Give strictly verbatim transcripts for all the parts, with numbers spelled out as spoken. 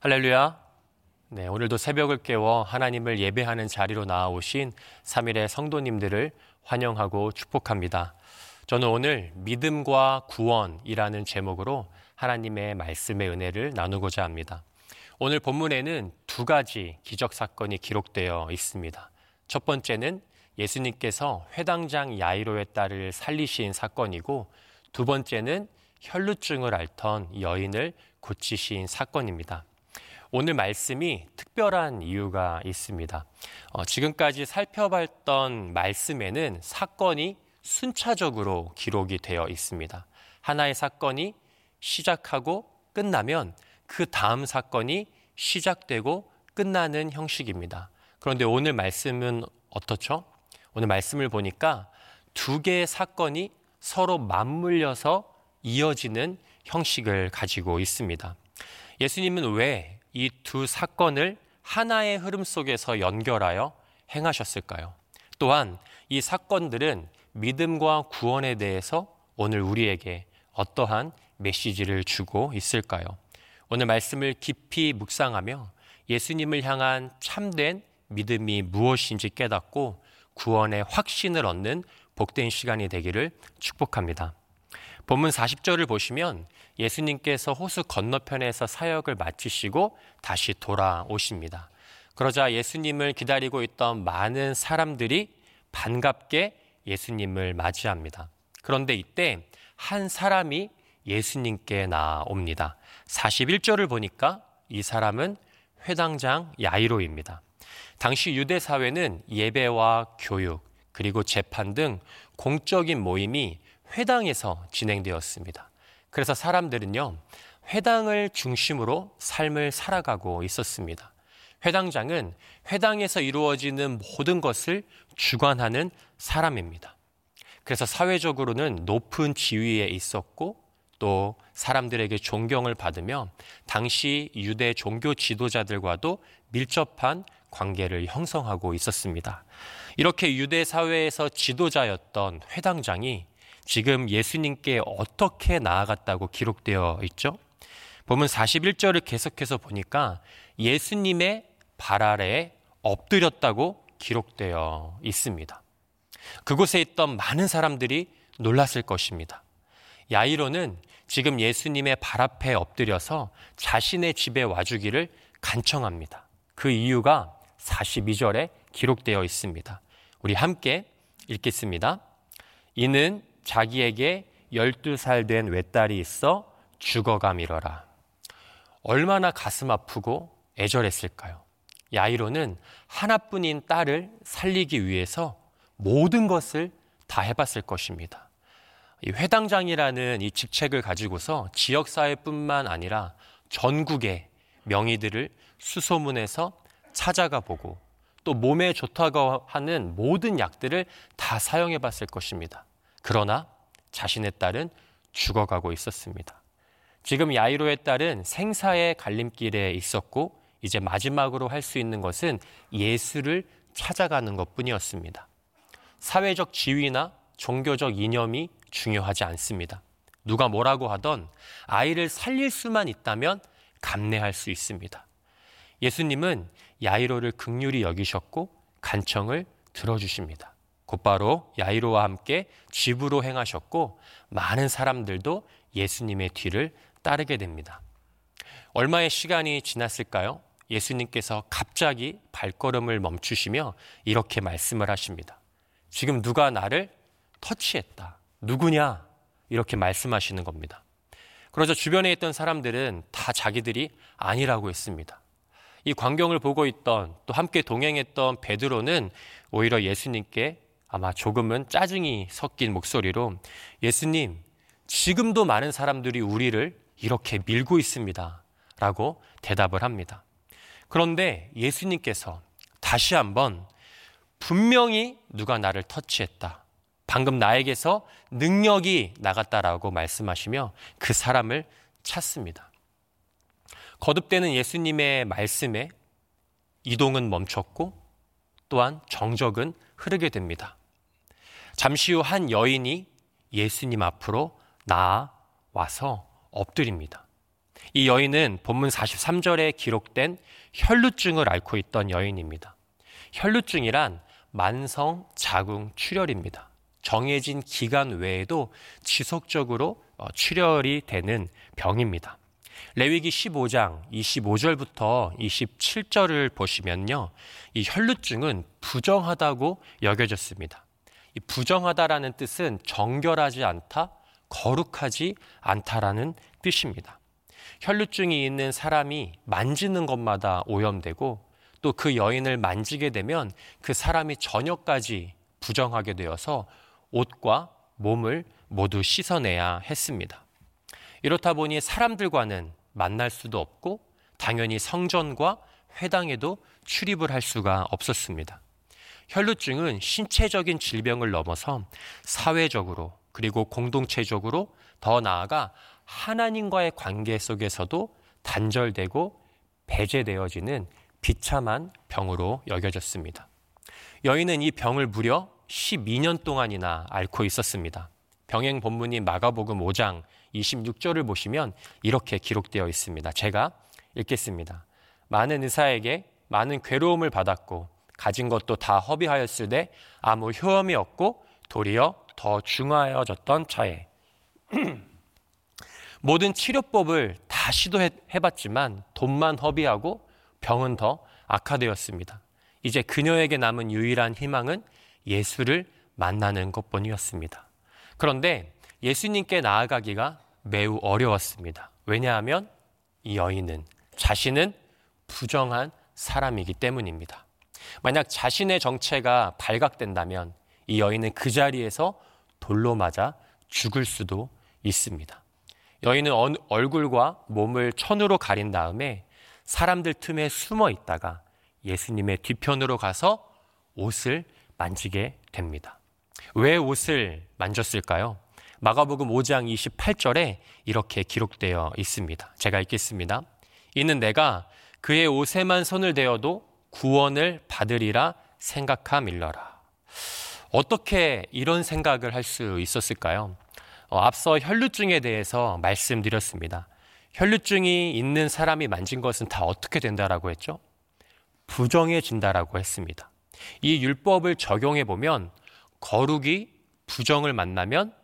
할렐루야. 네, 오늘도 새벽을 깨워 하나님을 예배하는 자리로 나아오신 삼일의 성도님들을 환영하고 축복합니다. 저는 오늘 믿음과 구원이라는 제목으로 하나님의 말씀의 은혜를 나누고자 합니다. 오늘 본문에는 두 가지 기적 사건이 기록되어 있습니다. 첫 번째는 예수님께서 회당장 야이로의 딸을 살리신 사건이고, 두 번째는 혈루증을 앓던 여인을 고치신 사건입니다. 오늘 말씀이 특별한 이유가 있습니다. 어, 지금까지 살펴봤던 말씀에는 사건이 순차적으로 기록이 되어 있습니다. 하나의 사건이 시작하고 끝나면 그 다음 사건이 시작되고 끝나는 형식입니다. 그런데 오늘 말씀은 어떻죠? 오늘 말씀을 보니까 두 개의 사건이 서로 맞물려서 이어지는 형식을 가지고 있습니다. 예수님은 왜 이 두 사건을 하나의 흐름 속에서 연결하여 행하셨을까요? 또한 이 사건들은 믿음과 구원에 대해서 오늘 우리에게 어떠한 메시지를 주고 있을까요? 오늘 말씀을 깊이 묵상하며 예수님을 향한 참된 믿음이 무엇인지 깨닫고 구원의 확신을 얻는 복된 시간이 되기를 축복합니다. 본문 사십 절을 보시면 예수님께서 호수 건너편에서 사역을 마치시고 다시 돌아오십니다. 그러자 예수님을 기다리고 있던 많은 사람들이 반갑게 예수님을 맞이합니다. 그런데 이때 한 사람이 예수님께 나옵니다. 사십일 절을 보니까 이 사람은 회당장 야이로입니다. 당시 유대 사회는 예배와 교육 그리고 재판 등 공적인 모임이 회당에서 진행되었습니다. 그래서 사람들은요, 회당을 중심으로 삶을 살아가고 있었습니다. 회당장은 회당에서 이루어지는 모든 것을 주관하는 사람입니다. 그래서 사회적으로는 높은 지위에 있었고 또 사람들에게 존경을 받으며 당시 유대 종교 지도자들과도 밀접한 관계를 형성하고 있었습니다. 이렇게 유대 사회에서 지도자였던 회당장이 지금 예수님께 어떻게 나아갔다고 기록되어 있죠? 보면 사십일 절을 계속해서 보니까 예수님의 발 아래에 엎드렸다고 기록되어 있습니다. 그곳에 있던 많은 사람들이 놀랐을 것입니다. 야이로는 지금 예수님의 발 앞에 엎드려서 자신의 집에 와주기를 간청합니다. 그 이유가 사십이 절에 기록되어 있습니다. 우리 함께 읽겠습니다. 이는 자기에게 열두 살 된 외딸이 있어 죽어가미러라. 얼마나 가슴 아프고 애절했을까요? 야이로는 하나뿐인 딸을 살리기 위해서 모든 것을 다 해봤을 것입니다. 이 회당장이라는 이 직책을 가지고서 지역사회뿐만 아니라 전국의 명의들을 수소문해서 찾아가 보고 또 몸에 좋다고 하는 모든 약들을 다 사용해 봤을 것입니다. 그러나 자신의 딸은 죽어가고 있었습니다. 지금 야이로의 딸은 생사의 갈림길에 있었고 이제 마지막으로 할 수 있는 것은 예수를 찾아가는 것뿐이었습니다. 사회적 지위나 종교적 이념이 중요하지 않습니다. 누가 뭐라고 하던 아이를 살릴 수만 있다면 감내할 수 있습니다. 예수님은 야이로를 긍휼히 여기셨고 간청을 들어주십니다. 곧바로 야이로와 함께 집으로 행하셨고 많은 사람들도 예수님의 뒤를 따르게 됩니다. 얼마의 시간이 지났을까요? 예수님께서 갑자기 발걸음을 멈추시며 이렇게 말씀을 하십니다. 지금 누가 나를 터치했다. 누구냐? 이렇게 말씀하시는 겁니다. 그러자 주변에 있던 사람들은 다 자기들이 아니라고 했습니다. 이 광경을 보고 있던 또 함께 동행했던 베드로는 오히려 예수님께 아마 조금은 짜증이 섞인 목소리로 예수님, 지금도 많은 사람들이 우리를 이렇게 밀고 있습니다. 라고 대답을 합니다. 그런데 예수님께서 다시 한번 분명히 누가 나를 터치했다. 방금 나에게서 능력이 나갔다라고 말씀하시며 그 사람을 찾습니다. 거듭되는 예수님의 말씀에 이동은 멈췄고 또한 정적은 흐르게 됩니다. 잠시 후 한 여인이 예수님 앞으로 나아와서 엎드립니다. 이 여인은 본문 사십삼 절에 기록된 혈루증을 앓고 있던 여인입니다. 혈루증이란 만성 자궁 출혈입니다. 정해진 기간 외에도 지속적으로 출혈이 되는 병입니다. 레위기 십오 장 이십오 절부터 이십칠 절을 보시면요, 이 혈루증은 부정하다고 여겨졌습니다. 이 부정하다라는 뜻은 정결하지 않다, 거룩하지 않다라는 뜻입니다. 혈루증이 있는 사람이 만지는 것마다 오염되고 또 그 여인을 만지게 되면 그 사람이 저녁까지 부정하게 되어서 옷과 몸을 모두 씻어내야 했습니다. 이렇다 보니 사람들과는 만날 수도 없고 당연히 성전과 회당에도 출입을 할 수가 없었습니다. 혈루증은 신체적인 질병을 넘어서 사회적으로 그리고 공동체적으로 더 나아가 하나님과의 관계 속에서도 단절되고 배제되어지는 비참한 병으로 여겨졌습니다. 여인은 이 병을 무려 십이 년 동안이나 앓고 있었습니다. 병행 본문인 마가복음 오 장 이십육 절을 보시면 이렇게 기록되어 있습니다. 제가 읽겠습니다. 많은 의사에게 많은 괴로움을 받았고 가진 것도 다 허비하였으되 아무 효험이 없고 도리어 더 중하여졌던 차에 모든 치료법을 다 시도해봤지만 돈만 허비하고 병은 더 악화되었습니다. 이제 그녀에게 남은 유일한 희망은 예수를 만나는 것뿐이었습니다. 그런데 예수님께 나아가기가 매우 어려웠습니다. 왜냐하면 이 여인은 자신은 부정한 사람이기 때문입니다. 만약 자신의 정체가 발각된다면 이 여인은 그 자리에서 돌로 맞아 죽을 수도 있습니다. 여인은 얼굴과 몸을 천으로 가린 다음에 사람들 틈에 숨어 있다가 예수님의 뒤편으로 가서 옷을 만지게 됩니다. 왜 옷을 만졌을까요? 마가복음 오 장 이십팔 절에 이렇게 기록되어 있습니다. 제가 읽겠습니다. 이는 내가 그의 옷에만 손을 대어도 구원을 받으리라 생각함일러라. 어떻게 이런 생각을 할 수 있었을까요? 어, 앞서 혈루증에 대해서 말씀드렸습니다. 혈루증이 있는 사람이 만진 것은 다 어떻게 된다라고 했죠? 부정해진다라고 했습니다. 이 율법을 적용해 보면 거룩이 부정을 만나면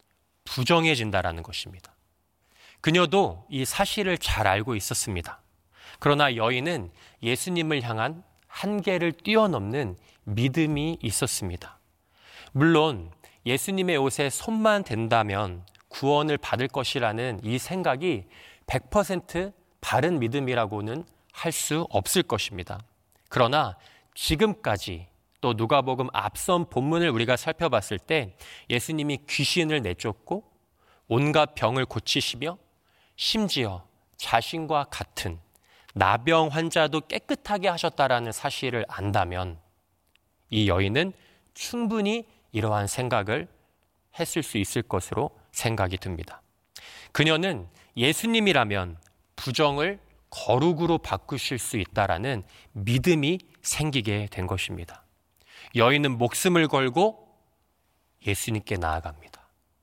부정해진다라는 것입니다. 그녀도 이 사실을 잘 알고 있었습니다. 그러나 여인은 예수님을 향한 한계를 뛰어넘는 믿음이 있었습니다. 물론 예수님의 옷에 손만 댄다면 구원을 받을 것이라는 이 생각이 백 퍼센트 바른 믿음이라고는 할 수 없을 것입니다. 그러나 지금까지 또 누가복음 앞선 본문을 우리가 살펴봤을 때 예수님이 귀신을 내쫓고 온갖 병을 고치시며 심지어 자신과 같은 나병 환자도 깨끗하게 하셨다라는 사실을 안다면 이 여인은 충분히 이러한 생각을 했을 수 있을 것으로 생각이 듭니다. 그녀는 예수님이라면 부정을 거룩으로 바꾸실 수 있다라는 믿음이 생기게 된 것입니다. 여인은 목숨을 걸고 예수님께 나아갑니다.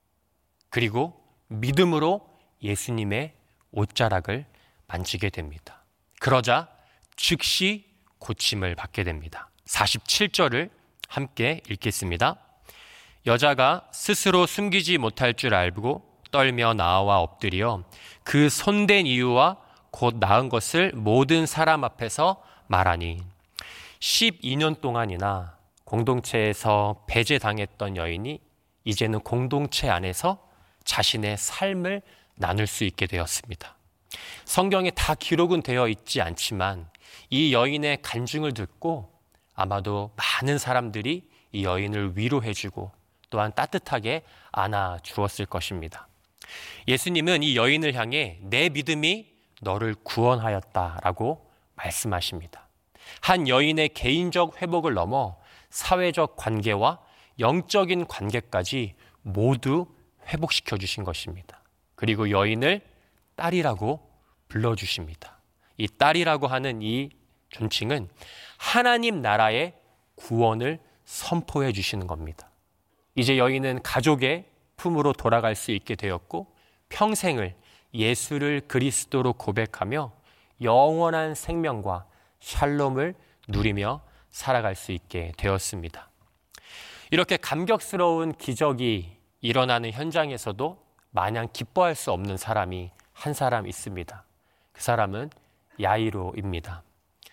그리고 믿음으로 예수님의 옷자락을 만지게 됩니다. 그러자 즉시 고침을 받게 됩니다. 사십칠 절을 함께 읽겠습니다. 여자가 스스로 숨기지 못할 줄 알고 떨며 나와 엎드려 그 손댄 이유와 곧 나은 것을 모든 사람 앞에서 말하니 십이 년 동안이나 공동체에서 배제당했던 여인이 이제는 공동체 안에서 자신의 삶을 나눌 수 있게 되었습니다. 성경에 다 기록은 되어 있지 않지만 이 여인의 간증을 듣고 아마도 많은 사람들이 이 여인을 위로해주고 또한 따뜻하게 안아주었을 것입니다. 예수님은 이 여인을 향해 내 믿음이 너를 구원하였다라고 말씀하십니다. 한 여인의 개인적 회복을 넘어 사회적 관계와 영적인 관계까지 모두 회복시켜 주신 것입니다. 그리고 여인을 딸이라고 불러주십니다. 이 딸이라고 하는 이 존칭은 하나님 나라의 구원을 선포해 주시는 겁니다. 이제 여인은 가족의 품으로 돌아갈 수 있게 되었고 평생을 예수를 그리스도로 고백하며 영원한 생명과 샬롬을 누리며 살아갈 수 있게 되었습니다. 이렇게 감격스러운 기적이 일어나는 현장에서도 마냥 기뻐할 수 없는 사람이 한 사람 있습니다. 그 사람은 야이로입니다.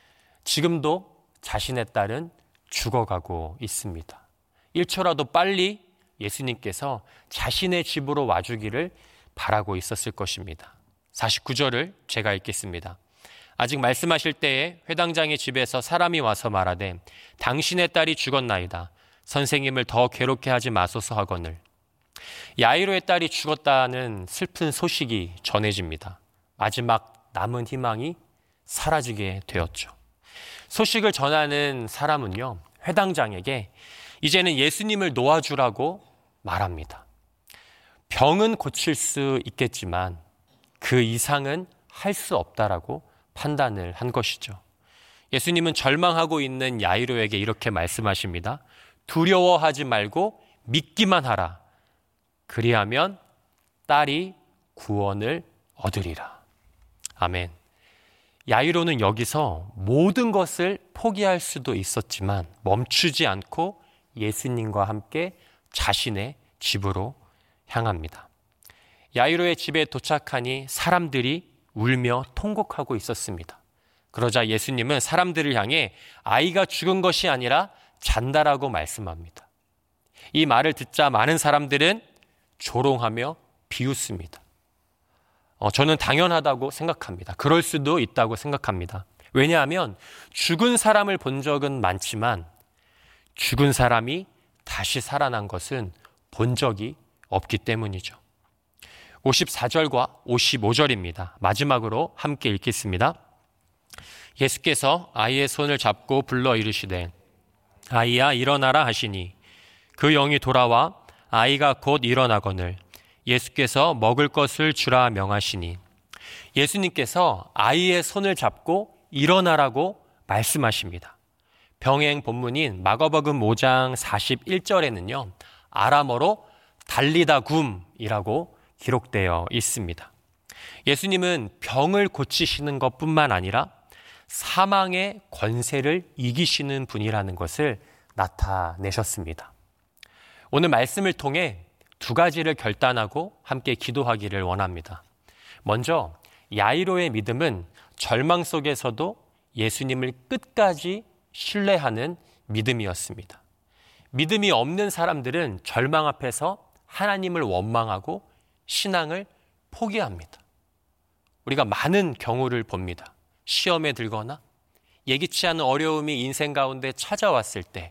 지금도 자신의 딸은 죽어가고 있습니다. 일 초라도 빨리 예수님께서 자신의 집으로 와주기를 바라고 있었을 것입니다. 사십구 절을 제가 읽겠습니다. 아직 말씀하실 때에 회당장의 집에서 사람이 와서 말하되 당신의 딸이 죽었나이다. 선생님을 더 괴롭게 하지 마소서 하거늘. 야이로의 딸이 죽었다는 슬픈 소식이 전해집니다. 마지막 남은 희망이 사라지게 되었죠. 소식을 전하는 사람은요, 회당장에게 이제는 예수님을 놓아주라고 말합니다. 병은 고칠 수 있겠지만 그 이상은 할 수 없다라고 판단을 한 것이죠. 예수님은 절망하고 있는 야이로에게 이렇게 말씀하십니다. 두려워하지 말고 믿기만 하라. 그리하면 딸이 구원을 얻으리라. 아멘. 야이로는 여기서 모든 것을 포기할 수도 있었지만 멈추지 않고 예수님과 함께 자신의 집으로 향합니다. 야이로의 집에 도착하니 사람들이 울며 통곡하고 있었습니다. 그러자 예수님은 사람들을 향해 아이가 죽은 것이 아니라 잔다라고 말씀합니다. 이 말을 듣자 많은 사람들은 조롱하며 비웃습니다. 어, 저는 당연하다고 생각합니다. 그럴 수도 있다고 생각합니다. 왜냐하면 죽은 사람을 본 적은 많지만 죽은 사람이 다시 살아난 것은 본 적이 없기 때문이죠. 오십사 절과 오십오 절입니다. 마지막으로 함께 읽겠습니다. 예수께서 아이의 손을 잡고 불러 이르시되 아이야 일어나라 하시니 그 영이 돌아와 아이가 곧 일어나거늘 예수께서 먹을 것을 주라 명하시니 예수님께서 아이의 손을 잡고 일어나라고 말씀하십니다. 병행 본문인 마가복음 오 장 사십일 절에는요. 아람어로 달리다 굼이라고 기록되어 있습니다. 예수님은 병을 고치시는 것뿐만 아니라 사망의 권세를 이기시는 분이라는 것을 나타내셨습니다. 오늘 말씀을 통해 두 가지를 결단하고 함께 기도하기를 원합니다. 먼저 야이로의 믿음은 절망 속에서도 예수님을 끝까지 신뢰하는 믿음이었습니다. 믿음이 없는 사람들은 절망 앞에서 하나님을 원망하고 신앙을 포기합니다. 우리가 많은 경우를 봅니다. 시험에 들거나 예기치 않은 어려움이 인생 가운데 찾아왔을 때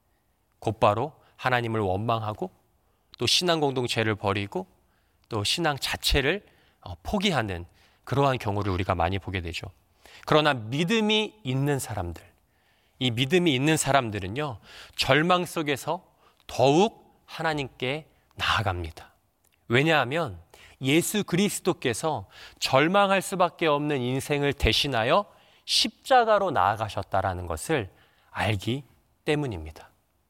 곧바로 하나님을 원망하고 또 신앙 공동체를 버리고 또 신앙 자체를 포기하는 그러한 경우를 우리가 많이 보게 되죠. 그러나 믿음이 있는 사람들, 이 믿음이 있는 사람들은요, 절망 속에서 더욱 하나님께 나아갑니다. 왜냐하면 예수 그리스도께서 절망할 수밖에 없는 인생을 대신하여 십자가로 나아가셨다라는 것을 알기 때문입니다.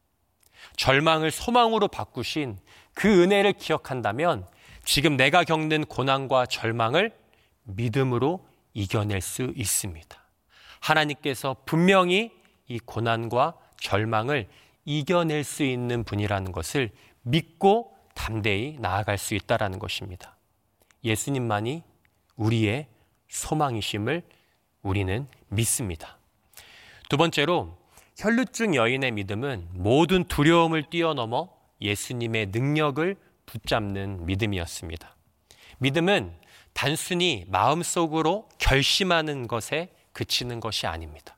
절망을 소망으로 바꾸신 그 은혜를 기억한다면 지금 내가 겪는 고난과 절망을 믿음으로 이겨낼 수 있습니다. 하나님께서 분명히 이 고난과 절망을 이겨낼 수 있는 분이라는 것을 믿고 담대히 나아갈 수 있다는 것입니다. 예수님만이 우리의 소망이심을 우리는 믿습니다. 두 번째로 혈루증 여인의 믿음은 모든 두려움을 뛰어넘어 예수님의 능력을 붙잡는 믿음이었습니다. 믿음은 단순히 마음속으로 결심하는 것에 그치는 것이 아닙니다.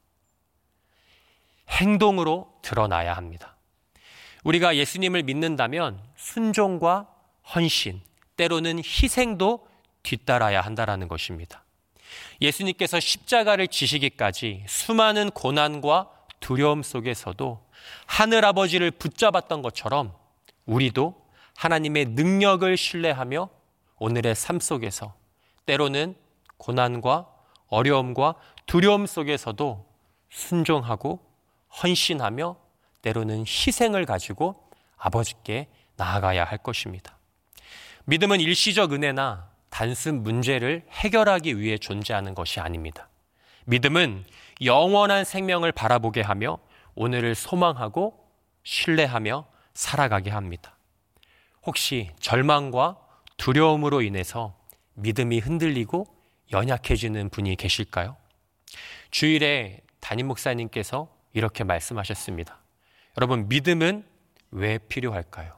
행동으로 드러나야 합니다. 우리가 예수님을 믿는다면 순종과 헌신, 때로는 희생도 뒤따라야 한다는 것입니다. 예수님께서 십자가를 지시기까지 수많은 고난과 두려움 속에서도 하늘아버지를 붙잡았던 것처럼 우리도 하나님의 능력을 신뢰하며 오늘의 삶 속에서 때로는 고난과 어려움과 두려움 속에서도 순종하고 헌신하며 때로는 희생을 가지고 아버지께 나아가야 할 것입니다. 믿음은 일시적 은혜나 단순 문제를 해결하기 위해 존재하는 것이 아닙니다. 믿음은 영원한 생명을 바라보게 하며 오늘을 소망하고 신뢰하며 살아가게 합니다. 혹시 절망과 두려움으로 인해서 믿음이 흔들리고 연약해지는 분이 계실까요? 주일에 담임 목사님께서 이렇게 말씀하셨습니다. 여러분, 믿음은 왜 필요할까요?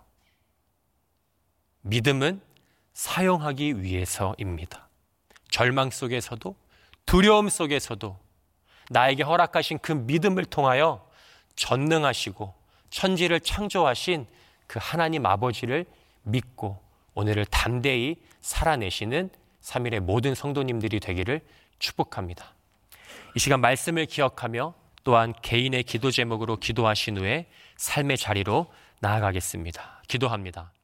믿음은 사용하기 위해서입니다. 절망 속에서도 두려움 속에서도 나에게 허락하신 그 믿음을 통하여 전능하시고 천지를 창조하신 그 하나님 아버지를 믿고 오늘을 담대히 살아내시는 삼일의 모든 성도님들이 되기를 축복합니다. 이 시간 말씀을 기억하며 또한 개인의 기도 제목으로 기도하신 후에 삶의 자리로 나아가겠습니다. 기도합니다.